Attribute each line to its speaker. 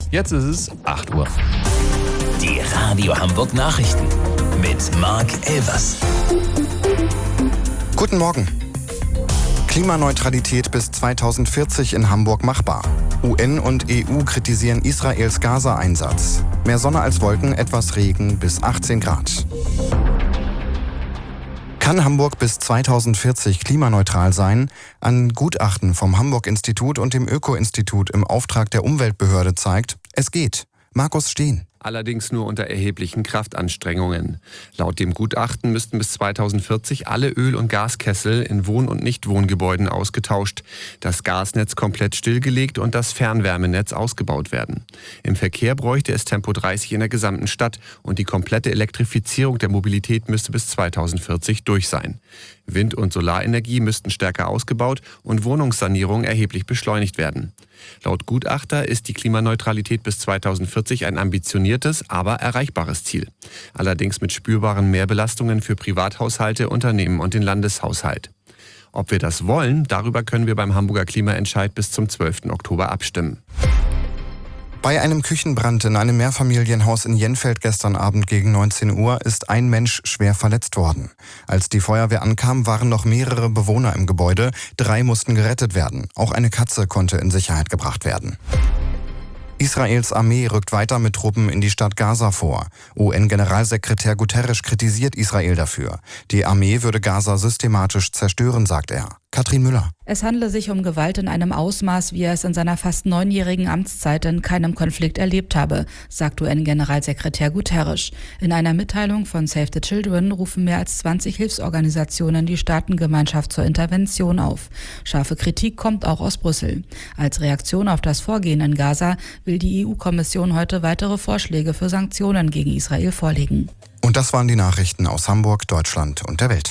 Speaker 1: Jetzt ist es 8 Uhr.
Speaker 2: Die Radio Hamburg Nachrichten mit Marc Elvers.
Speaker 3: Guten Morgen. Klimaneutralität bis 2040 in Hamburg machbar. UN und EU kritisieren Israels Gaza-Einsatz. Mehr Sonne als Wolken, etwas Regen bis 18 Grad. Kann Hamburg bis 2040 klimaneutral sein? Ein Gutachten vom Hamburg-Institut und dem Öko-Institut im Auftrag der Umweltbehörde zeigt, es geht. Markus Steen.
Speaker 1: Allerdings nur unter erheblichen Kraftanstrengungen. Laut dem Gutachten müssten bis 2040 alle Öl- und Gaskessel in Wohn- und Nichtwohngebäuden ausgetauscht, das Gasnetz komplett stillgelegt und das Fernwärmenetz ausgebaut werden. Im Verkehr bräuchte es Tempo 30 in der gesamten Stadt und die komplette Elektrifizierung der Mobilität müsste bis 2040 durch sein. Wind- und Solarenergie müssten stärker ausgebaut und Wohnungssanierung erheblich beschleunigt werden. Laut Gutachter ist die Klimaneutralität bis 2040 ein ambitioniertes, aber erreichbares Ziel. Allerdings mit spürbaren Mehrbelastungen für Privathaushalte, Unternehmen und den Landeshaushalt. Ob wir das wollen, darüber können wir beim Hamburger Klimaentscheid bis zum 12. Oktober abstimmen.
Speaker 3: Bei einem Küchenbrand in einem Mehrfamilienhaus in Jenfeld gestern Abend gegen 19 Uhr ist ein Mensch schwer verletzt worden. Als die Feuerwehr ankam, waren noch mehrere Bewohner im Gebäude. 3 mussten gerettet werden. Auch eine Katze konnte in Sicherheit gebracht werden. Israels Armee rückt weiter mit Truppen in die Stadt Gaza vor. UN-Generalsekretär Guterres kritisiert Israel dafür. Die Armee würde Gaza systematisch zerstören, sagt er. Katrin Müller.
Speaker 4: Es handle sich um Gewalt in einem Ausmaß, wie er es in seiner fast 9-jährigen Amtszeit in keinem Konflikt erlebt habe, sagt UN-Generalsekretär Guterres. In einer Mitteilung von Save the Children rufen mehr als 20 Hilfsorganisationen die Staatengemeinschaft zur Intervention auf. Scharfe Kritik kommt auch aus Brüssel. Als Reaktion auf das Vorgehen in Gaza will die EU-Kommission heute weitere Vorschläge für Sanktionen gegen Israel vorlegen.
Speaker 3: Und das waren die Nachrichten aus Hamburg, Deutschland und der Welt.